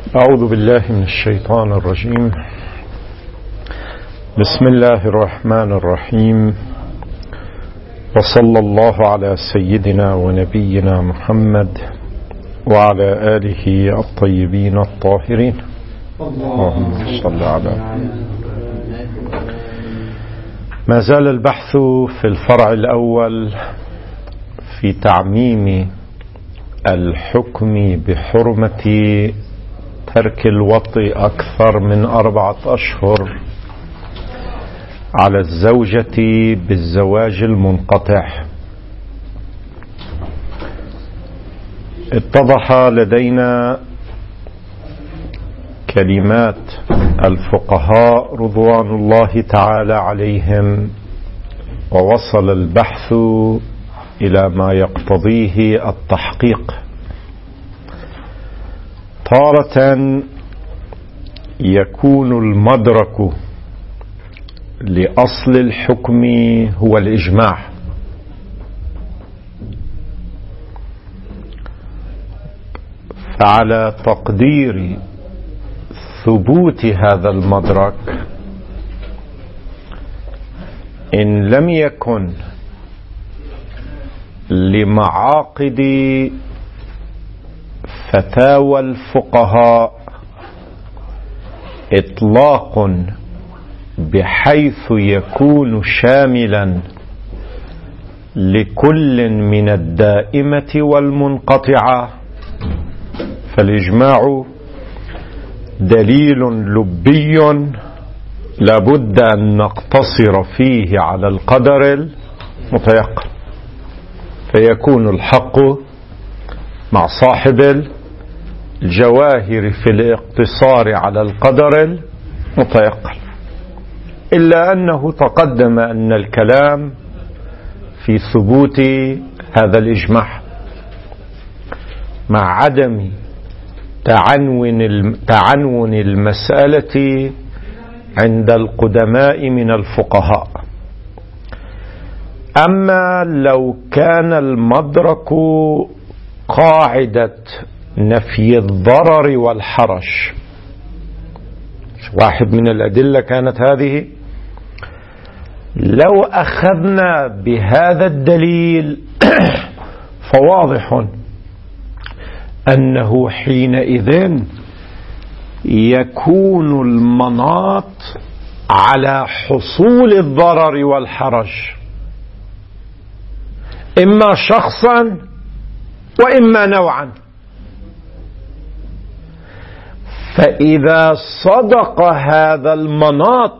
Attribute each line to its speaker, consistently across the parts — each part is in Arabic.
Speaker 1: أعوذ بالله من الشيطان الرجيم. بسم الله الرحمن الرحيم، وصلى الله على سيدنا ونبينا محمد وعلى آله الطيبين الطاهرين. اللهم صل على. ما زال البحث في الفرع الأول في تعميم الحكم بحرمة ترك الوطء أكثر من 4 أشهر على الزوجة بالزواج المنقطع. اتضح لدينا كلمات الفقهاء رضوان الله تعالى عليهم، ووصل البحث إلى ما يقتضيه التحقيق. تارة يكون المدرك لأصل الحكم هو الإجماع، فعلى تقدير ثبوت هذا المدرك، إن لم يكن لمعاقد فتاوى الفقهاء إطلاق بحيث يكون شاملا لكل من الدائمة والمنقطعة، فالإجماع دليل لبي لابد أن نقتصر فيه على القدر المتيقن، فيكون الحق مع صاحب الجواهر في الاقتصار على القدر المتيقن. إلا أنه تقدم أن الكلام في ثبوت هذا الإجماع مع عدم تعنون المسألة عند القدماء من الفقهاء. أما لو كان المدرك قاعدة نفي الضرر والحرج، واحد من الأدلة كانت هذه، لو أخذنا بهذا الدليل فواضح أنه حينئذ يكون المناط على حصول الضرر والحرج، إما شخصا وإما نوعا. فإذا صدق هذا المناط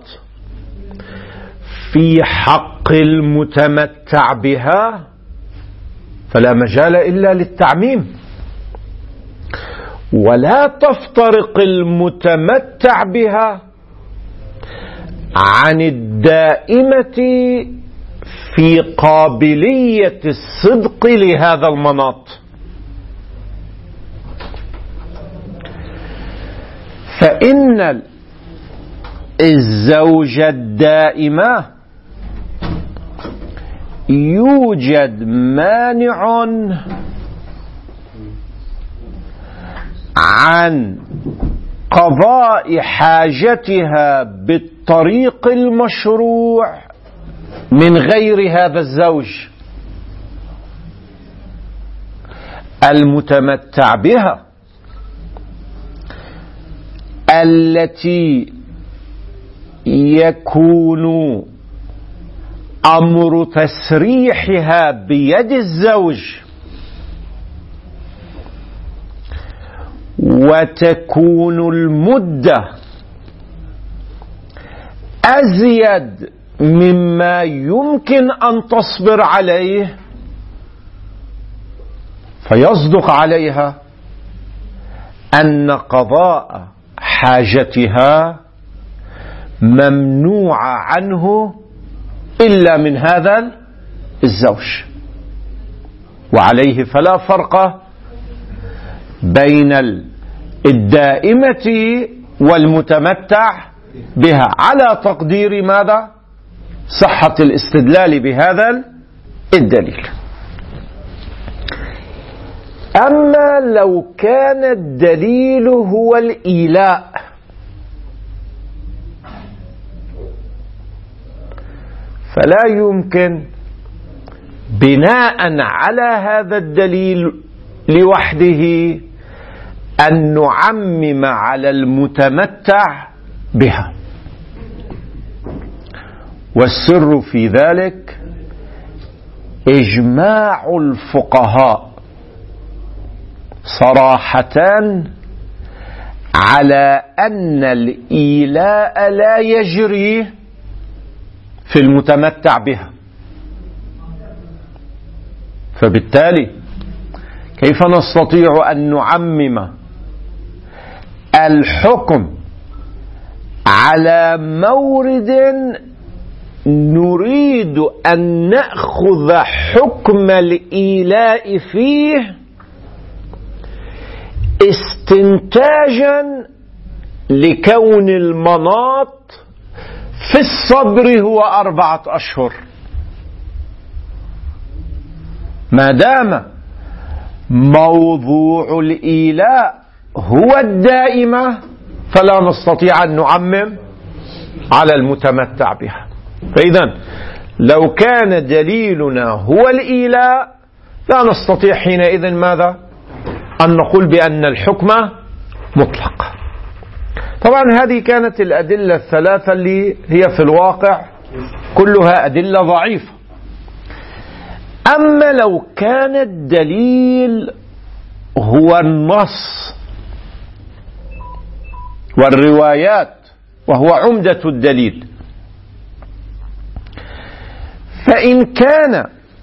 Speaker 1: في حق المتمتع بها فلا مجال إلا للتعميم، ولا تفترق المتمتع بها عن الدائمة في قابلية الصدق لهذا المناط. فإن الزوجة الدائمة يوجد مانع عن قضاء حاجتها بالطريق المشروع من غير هذا الزوج المتمتع بها، التي يكون أمر تسريحها بيد الزوج، وتكون المدة أزيد مما يمكن أن تصبر عليه، فيصدق عليها أن قضاء حاجتها ممنوع عنه إلا من هذا الزوج. وعليه فلا فرق بين الدائمة والمتمتع بها، على تقدير ماذا؟ صحة الاستدلال بهذا الدليل. أما لو كان الدليل هو الإيلاء فلا يمكن بناء على هذا الدليل لوحده أن نعمم على المتمتع بها. والسر في ذلك إجماع الفقهاء صراحة على أن الإيلاء لا يجري في المتمتع بها. فبالتالي كيف نستطيع أن نعمم الحكم على مورد نريد أن نأخذ حكم الإيلاء فيه استنتاجا لكون المناط في الصبر هو 4 أشهر؟ ما دام موضوع الإيلاء هو الدائمة فلا نستطيع أن نعمم على المتمتع بها. فإذا لو كان دليلنا هو الإيلاء لا نستطيع حينئذ ماذا؟ أن نقول بأن الحكم مطلق. طبعا هذه كانت الأدلة الثلاثة اللي هي في الواقع كلها أدلة ضعيفة. أما لو كان الدليل هو النص والروايات وهو عمدة الدليل، فإن كان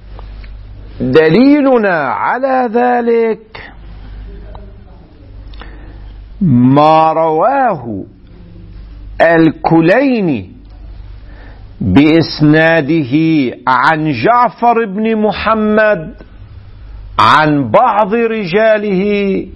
Speaker 1: دليلنا على ذلك ما رواه الكليني بإسناده عن جعفر بن محمد عن بعض رجاله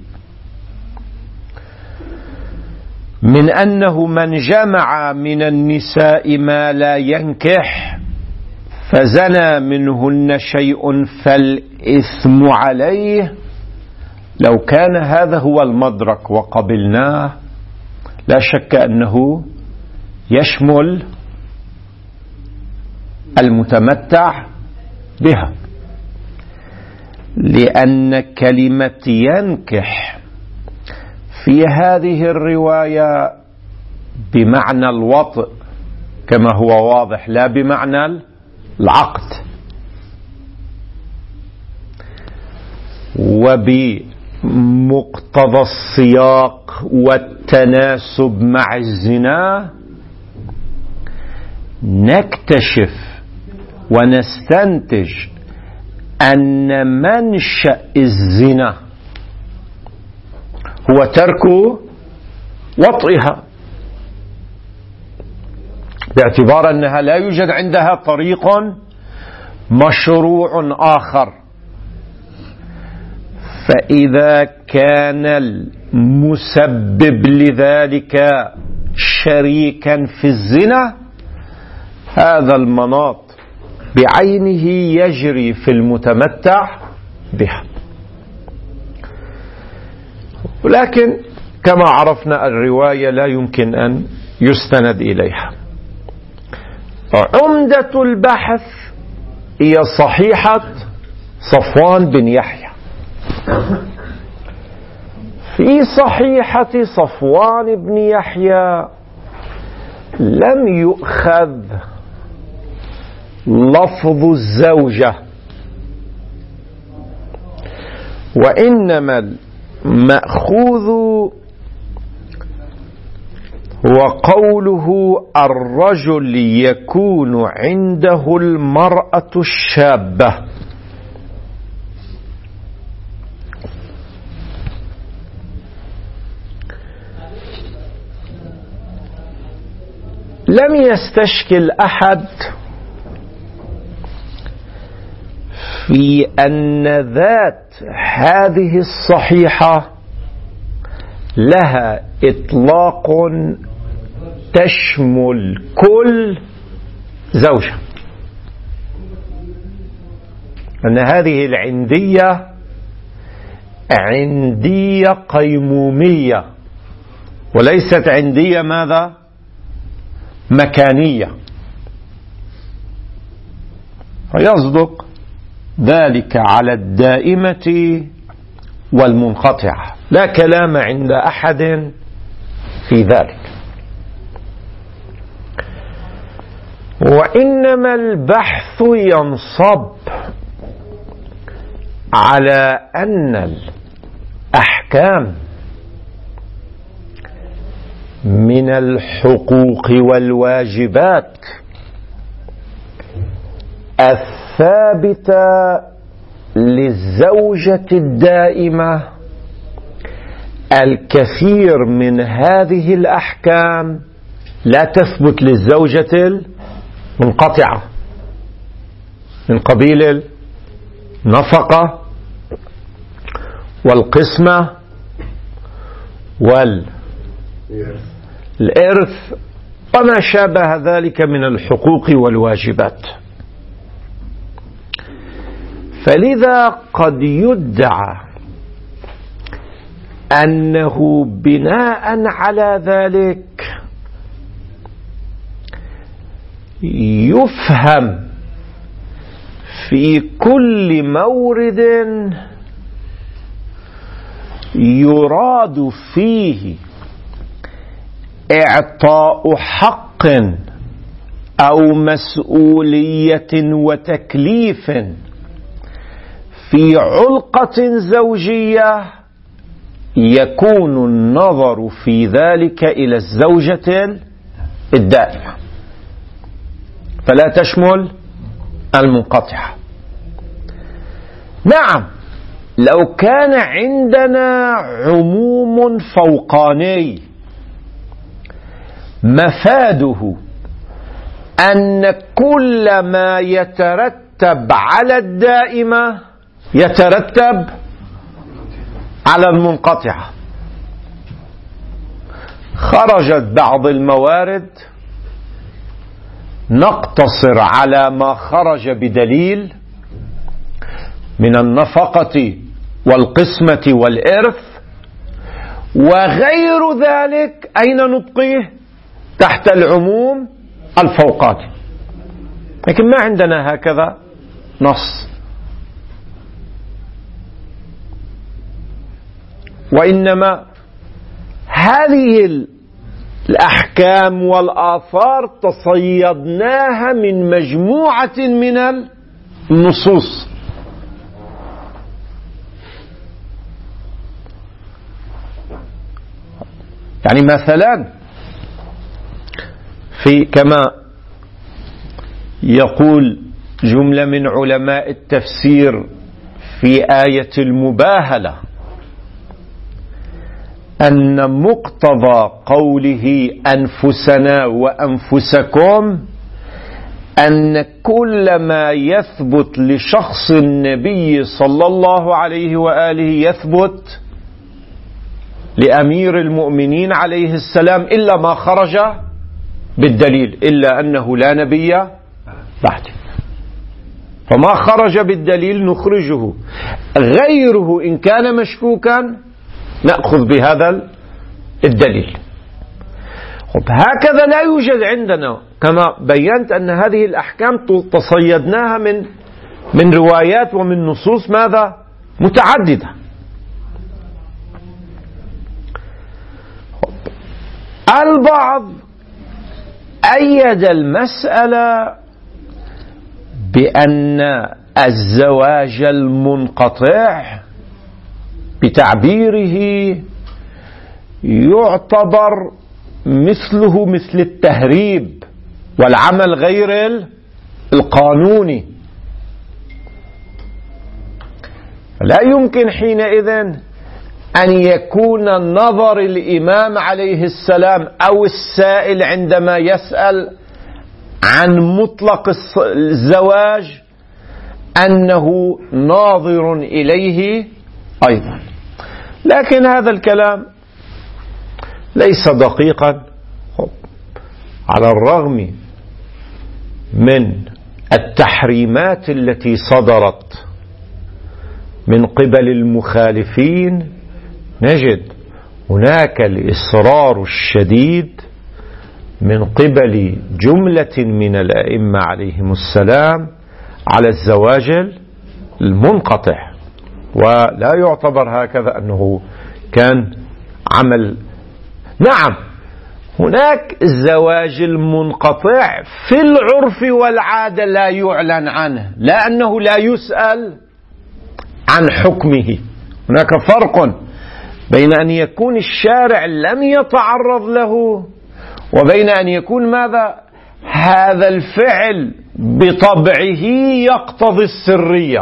Speaker 1: من أنه من جمع من النساء ما لا ينكح فزنى منهن شيء فالإثم عليه، لو كان هذا هو المدرك وقبلناه لا شك أنه يشمل المتمتع بها، لأن كلمة ينكح في هذه الرواية بمعنى الوطء كما هو واضح، لا بمعنى العقد. وبمقتضى السياق والتناسب مع الزنا نكتشف ونستنتج أن منشأ الزنا هو ترك وطئها، باعتبار أنها لا يوجد عندها طريق مشروع آخر. فإذا كان المسبب لذلك شريكا في الزنا هذا المناط بعينه يجري في المتمتع بها. ولكن كما عرفنا الرواية لا يمكن أن يستند إليها. عمدة البحث هي صحيحة صفوان بن يحيى. في صحيحة صفوان بن يحيى لم يؤخذ لفظ الزوجة، وإنما المأخوذ هو قوله الرجل يكون عنده المرأة الشابة. لم يستشكل أحد في أن ذات هذه الصحيحة لها إطلاق تشمل كل زوجة، أن هذه العندية عندية قيمومية، وليست عندية ماذا؟ مكانية. فيصدق ذلك على الدائمة والمنقطعة، لا كلام عند أحد في ذلك. وإنما البحث ينصب على أن الأحكام من الحقوق والواجبات الثابتة للزوجة الدائمة، الكثير من هذه الأحكام لا تثبت للزوجة المنقطعة، من قبيل النفقة والقسمة والإرث وما شابه ذلك من الحقوق والواجبات. فلذا قد يدعى أنه بناء على ذلك يفهم في كل مورد يراد فيه إعطاء حق أو مسؤولية وتكليف في علقة زوجية، يكون النظر في ذلك إلى الزوجة الدائمة، فلا تشمل المنقطعة. نعم، لو كان عندنا عموم فوقاني مفاده أن كل ما يترتب على الدائمة يترتب على المنقطعة، خرجت بعض الموارد نقتصر على ما خرج بدليل من النفقة والقسمة والإرث، وغير ذلك أين نبقيه؟ تحت العموم الفوقاني. لكن ما عندنا هكذا نص، وإنما هذه الأحكام والآثار تصيدناها من مجموعة من النصوص. يعني مثلا في كما يقول جملة من علماء التفسير في آية المباهلة أن مقتضى قوله أنفسنا وأنفسكم أن كل ما يثبت لشخص النبي صلى الله عليه وآله يثبت لأمير المؤمنين عليه السلام إلا ما خرج بالدليل، إلا أنه لا نبي بعده، فما خرج بالدليل نخرجه، غيره إن كان مشكوكا نأخذ بهذا الدليل. هكذا لا يوجد عندنا، كما بينت أن هذه الأحكام تصيدناها من روايات ومن نصوص ماذا؟ متعددة. البعض أيد المسألة بأن الزواج المنقطع بتعبيره يعتبر مثله مثل التهريب والعمل غير القانوني، لا يمكن حينئذ أن يكون النظر الإمام عليه السلام أو السائل عندما يسأل عن مطلق الزواج أنه ناظر إليه أيضا. لكن هذا الكلام ليس دقيقا، على الرغم من التحريمات التي صدرت من قبل المخالفين نجد هناك الإصرار الشديد من قبل جملة من الأئمة عليهم السلام على الزواج المنقطع، ولا يعتبر هكذا أنه كان عمل. نعم، هناك الزواج المنقطع في العرف والعادة لا يعلن عنه، لأنه لا يسأل عن حكمه. هناك فرق بين أن يكون الشارع لم يتعرض له وبين أن يكون ماذا؟ هذا الفعل بطبعه يقتضي السرية،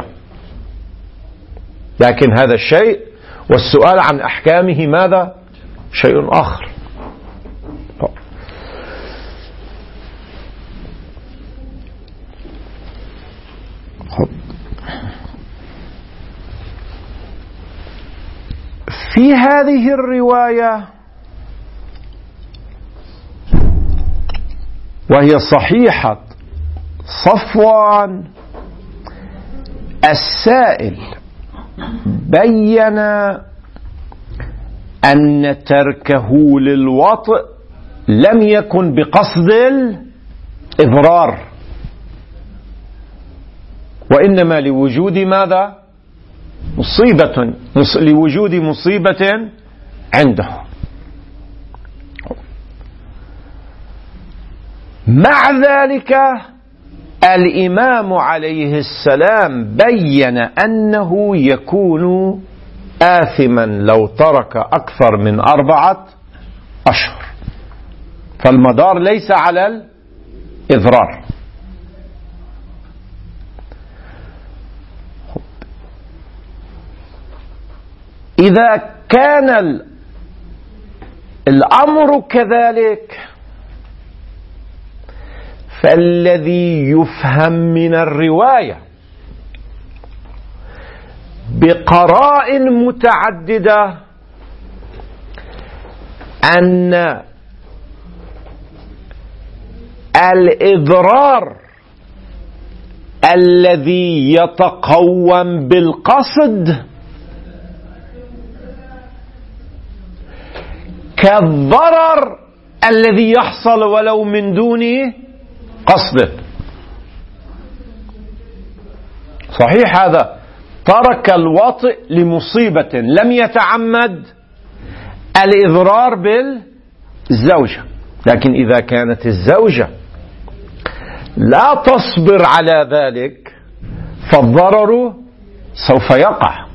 Speaker 1: لكن هذا الشيء والسؤال عن أحكامه ماذا؟ شيء آخر. في هذه الرواية وهي صحيحة صفوان السائل بين أن تركه للوطء لم يكن بقصد الإضرار، وإنما لوجود ماذا؟ لوجود مصيبة عنده. مع ذلك الإمام عليه السلام بين أنه يكون آثما لو ترك أكثر من 4 أشهر، فالمدار ليس على الإضرار. إذا كان الأمر كذلك فالذي يفهم من الرواية بقرائن متعددة أن الإضرار الذي يتقوم بالقصد كالضرر الذي يحصل ولو من دون قصد. صحيح هذا ترك الوطء لمصيبة لم يتعمد الإضرار بالزوجة، لكن إذا كانت الزوجة لا تصبر على ذلك فالضرر سوف يقع.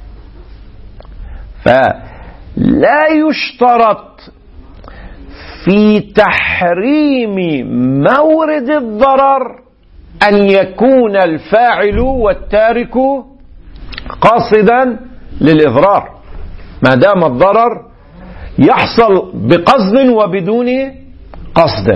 Speaker 1: فلا يشترط في تحريم مورد الضرر أن يكون الفاعل والتارك قاصدا للإضرار، ما دام الضرر يحصل بقصد وبدون قصد.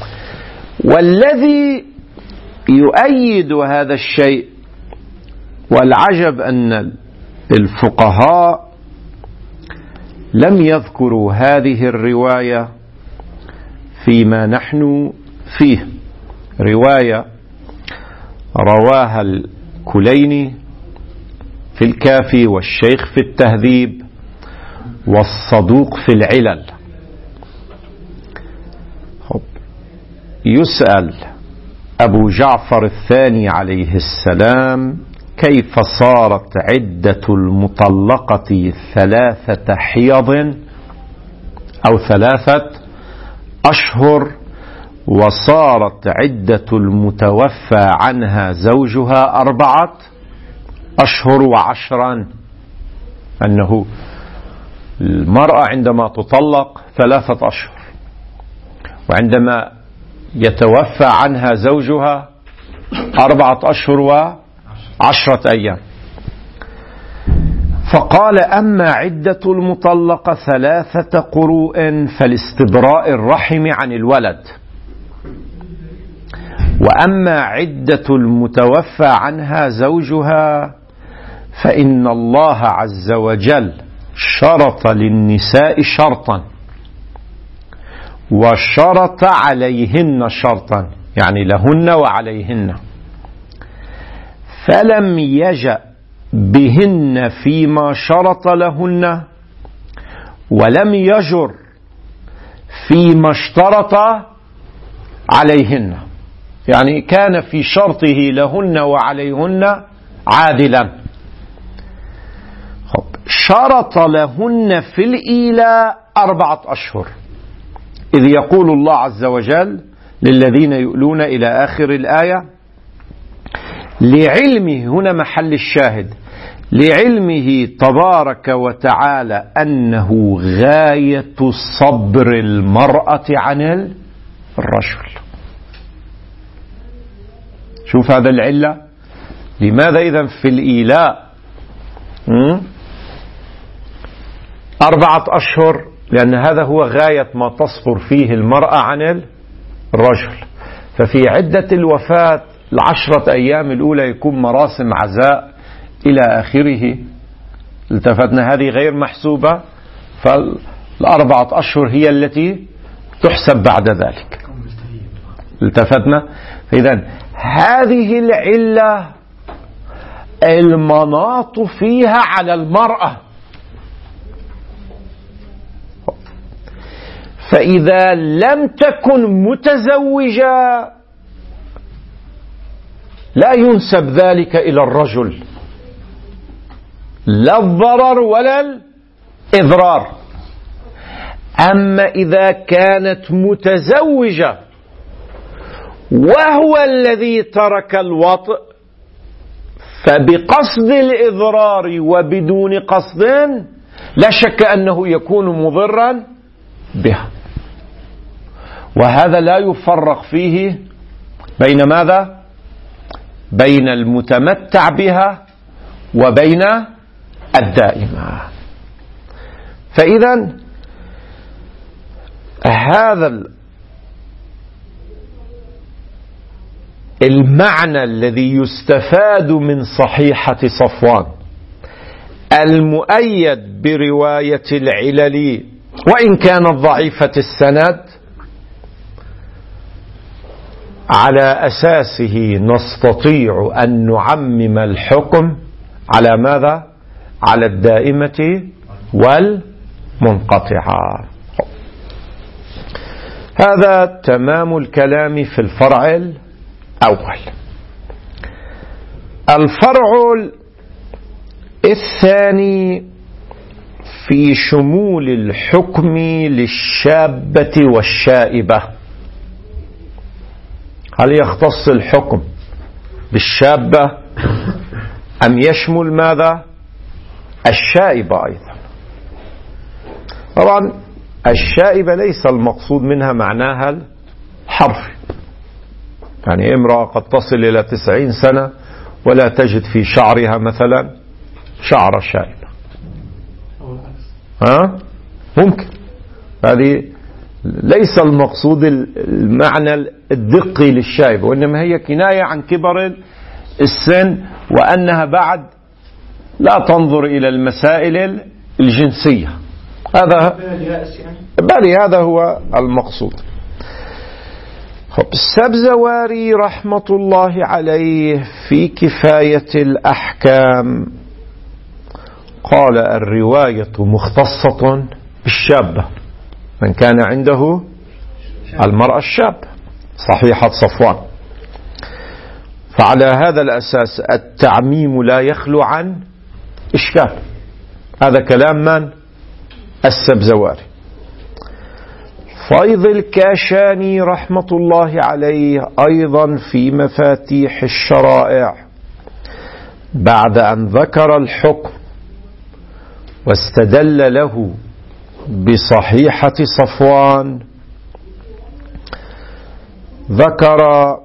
Speaker 1: والذي يؤيد هذا الشيء، والعجب أن الفقهاء لم يذكروا هذه الرواية فيما نحن فيه، رواية رواها الكليني في الكافي والشيخ في التهذيب والصدوق في العلل. يسأل أبو جعفر الثاني عليه السلام كيف صارت عدة المطلقة 3 حيض أو 3 أشهر وصارت عدة المتوفى عنها زوجها 4 أشهر و10، أنه المرأة عندما تطلق 3 أشهر، وعندما يتوفى عنها زوجها 4 أشهر و10 أيام. فقال أما عدة المطلقة 3 قروء فلاستبراء الرحم عن الولد، وأما عدة المتوفى عنها زوجها فإن الله عز وجل شرط للنساء شرطا وشرط عليهن شرطا، يعني لهن وعليهن، فلم يجأ بهن فيما شرط لهن ولم يجر فيما اشترط عليهن، يعني كان في شرطه لهن وعليهن عادلا. شرط لهن في الإيلاء 4 أشهر، إذ يقول الله عز وجل للذين يؤلون إلى آخر الآية: لعلمه، هنا محل الشاهد، لعلمه تبارك وتعالى أنه غاية صبر المرأة عن الرجل. شوف هذا العلة. لماذا إذن في الإيلاء 4 أشهر؟ لأن هذا هو غاية ما تصبر فيه المرأة عن الرجل. ففي عدة الوفاة 10 أيام الأولى يكون مراسم عزاء إلى آخره، التفتنا، هذه غير محسوبة، فال4 أشهر هي التي تحسب بعد ذلك، التفتنا. إذن هذه العلة المناط فيها على المرأة. فإذا لم تكن متزوجة لا ينسب ذلك إلى الرجل، لا الضرر ولا الإضرار. أما إذا كانت متزوجة وهو الذي ترك الوطء فبقصد الإضرار وبدون قصد لا شك أنه يكون مضرا بها. وهذا لا يفرق فيه بين ماذا؟ بين المتمتع بها وبين الدائمة. فإذا هذا المعنى الذي يستفاد من صحيحة صفوان المؤيد برواية العلل وإن كانت ضعيفة السند، على أساسه نستطيع أن نعمم الحكم على ماذا؟ على الدائمة والمنقطعة. هذا تمام الكلام في الفرع الأول. الفرع الثاني في شمول الحكم للشابة والشائبة. هل يختص الحكم بالشابة أم يشمل ماذا؟ الشائبة أيضا. طبعا الشائبة ليس المقصود منها معناها الحرفي، يعني امرأة قد تصل إلى 90 سنة ولا تجد في شعرها مثلا شعر شائبة، ممكن. هذه ليس المقصود المعنى الدقي للشائبة، وإنما هي كناية عن كبر السن وأنها بعد لا تنظر إلى المسائل الجنسية. هذا هو المقصود. السبزواري رحمة الله عليه في كفاية الأحكام قال: الرواية مختصة بالشابة، من كان عنده المرأة الشابة، صحيحة صفوان. فعلى هذا الأساس التعميم لا يخلو عن إشكال. هذا كلام من؟ السبزواري. فيض الكاشاني رحمة الله عليه أيضا في مفاتيح الشرائع بعد أن ذكر الحكم واستدل له بصحيحة صفوان ذكر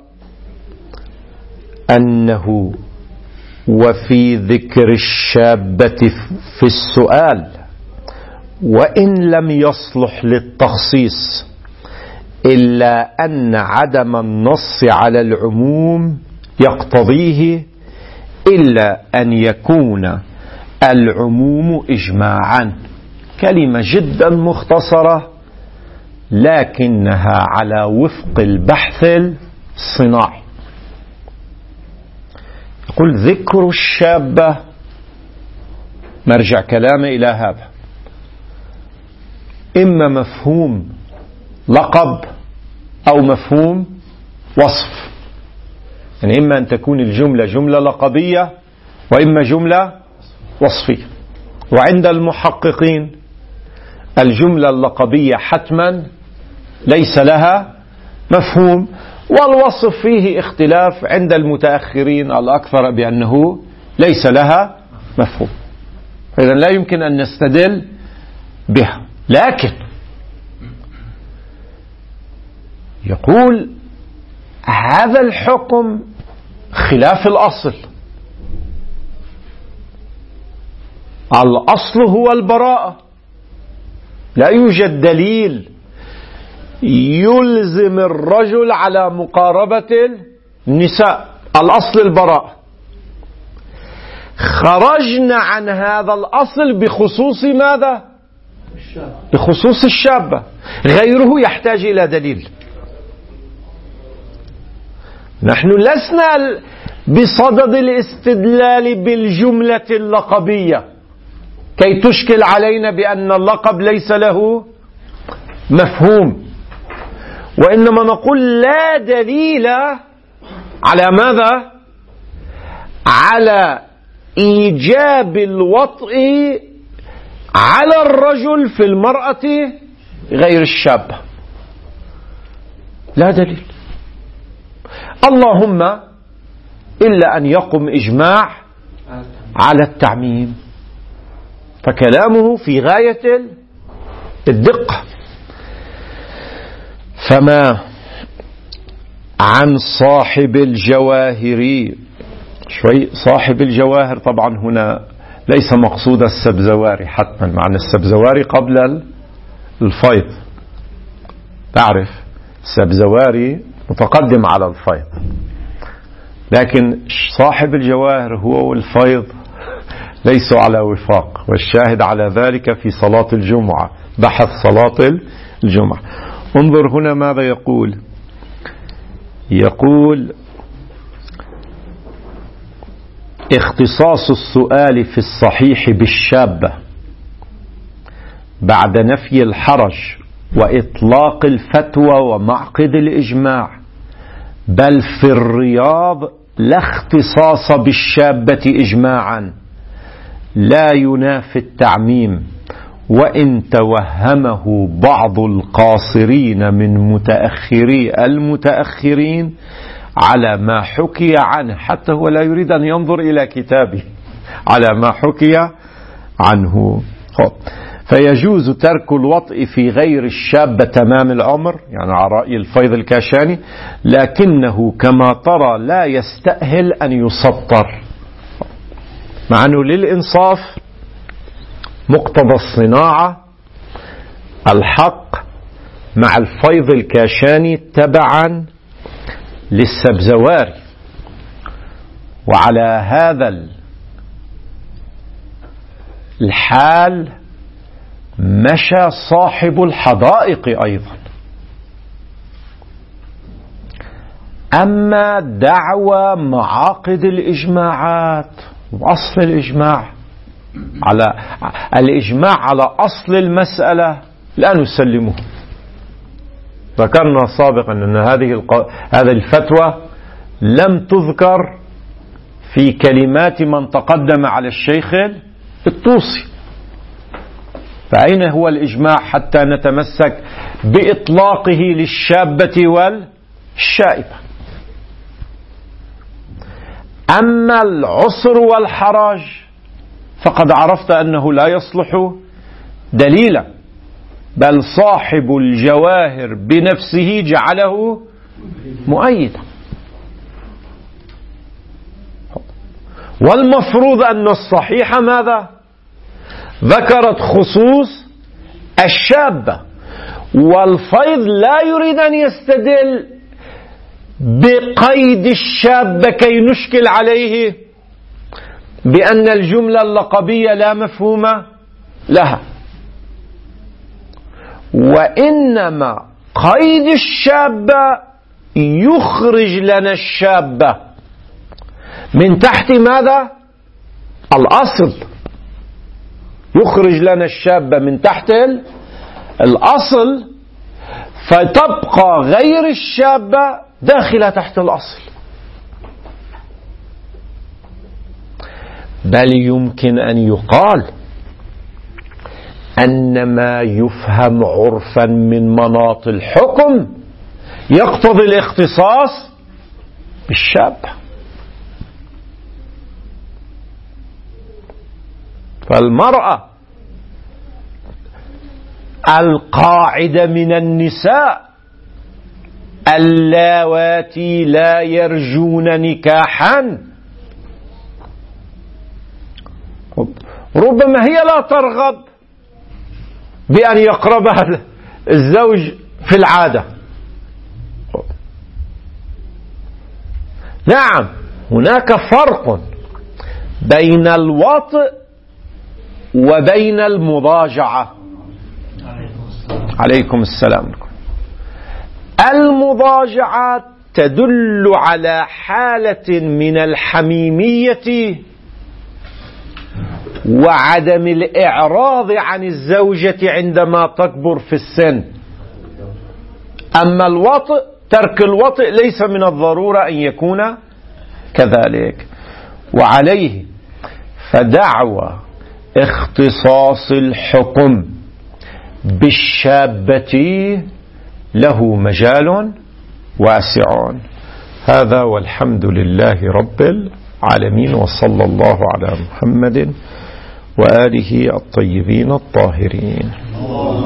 Speaker 1: أنه وفي ذكر الشابة في السؤال وإن لم يصلح للتخصيص إلا أن عدم النص على العموم يقتضيه إلا أن يكون العموم إجماعا. كلمة جدا مختصرة لكنها على وفق البحث الصناعي. يقول: ذكر الشابة مرجع كلامه إلى هذا، إما مفهوم لقب أو مفهوم وصف. يعني إما أن تكون الجملة جملة لقبية وإما جملة وصفية. وعند المحققين الجملة اللقبية حتما ليس لها مفهوم، والوصف فيه اختلاف عند المتأخرين الأكثر بأنه ليس لها مفهوم، إذن لا يمكن أن نستدل بها. لكن يقول هذا الحكم خلاف الأصل. الأصل هو البراءة، لا يوجد دليل يلزم الرجل على مقاربة النساء، الأصل البراءة. خرجنا عن هذا الأصل بخصوص ماذا؟ بخصوص الشابة، غيره يحتاج إلى دليل. نحن لسنا بصدد الاستدلال بالجملة اللقبية كي تشكل علينا بأن اللقب ليس له مفهوم، وإنما نقول لا دليل على ماذا؟ على إيجاب الوطء على الرجل في المرأة غير الشابة، لا دليل. اللهم إلا أن يقم إجماع على التعميم، فكلامه في غاية الدقة. فما عن صاحب الجواهر، شوي صاحب الجواهر طبعا هنا ليس مقصود السبزواري حتما، معنى السبزواري قبل الفيض، تعرف السبزواري متقدم على الفيض، لكن صاحب الجواهر هو والفيض ليسوا على وفاق، والشاهد على ذلك في صلاة الجمعة، بحث صلاة الجمعة. انظر هنا ماذا يقول. يقول اختصاص السؤال في الصحيح بالشابة بعد نفي الحرج وإطلاق الفتوى ومعقد الإجماع، بل في الرياض لا اختصاص بالشابة إجماعا، لا ينافي التعميم، وإن توهمه بعض القاصرين من متأخري المتأخرين على ما حكي عنه، حتى هو لا يريد أن ينظر إلى كتابه، على ما حكي عنه. فيجوز ترك الوطء في غير الشاب تمام العمر، يعني على رأي الفيض الكاشاني، لكنه كما ترى لا يستأهل أن يسطر، مع أنه للإنصاف مقتضى الصناعة الحق مع الفيض الكاشاني تبعا للسبزواري. وعلى هذا الحال مشى صاحب الحدائق أيضا. أما دعوى معاقد الإجماعات وأصل الإجماع على أصل المسألة لا نسلمه. ذكرنا سابقا أن هذه الفتوى لم تذكر في كلمات من تقدم على الشيخ الطوسي، فأين هو الإجماع حتى نتمسك بإطلاقه للشابة والشائبة؟ أما العسر والحراج فقد عرفت أنه لا يصلح دليلا، بل صاحب الجواهر بنفسه جعله مؤيدا. والمفروض أن الصحيح ماذا؟ ذكرت خصوص الشابة، والفيض لا يريد أن يستدل بقيد الشابة كي نشكل عليه بأن الجملة اللقبية لا مفهوم لها، وإنما قيد الشابة يخرج لنا الشابة من تحت ماذا؟ الأصل. يخرج لنا الشابة من تحت الأصل، فتبقى غير الشابة داخلة تحت الأصل. بل يمكن أن يقال أن ما يفهم عرفا من مناط الحكم يقتضي الاختصاص بالشابة. فالمرأة القاعدة من النساء اللواتي لا يرجون نكاحا ربما هي لا ترغب بأن يقربها الزوج في العادة. نعم، هناك فرق بين الوطء وبين المضاجعة. عليكم السلام. المضاجعة تدل على حالة من الحميمية وعدم الإعراض عن الزوجة عندما تكبر في السن. أما الوطء، ترك الوطء ليس من الضرورة أن يكون كذلك. وعليه فدعوى اختصاص الحكم بالشابة له مجال واسع. هذا والحمد لله رب العالمين، وصلى الله على محمد وآله الطيبين الطاهرين.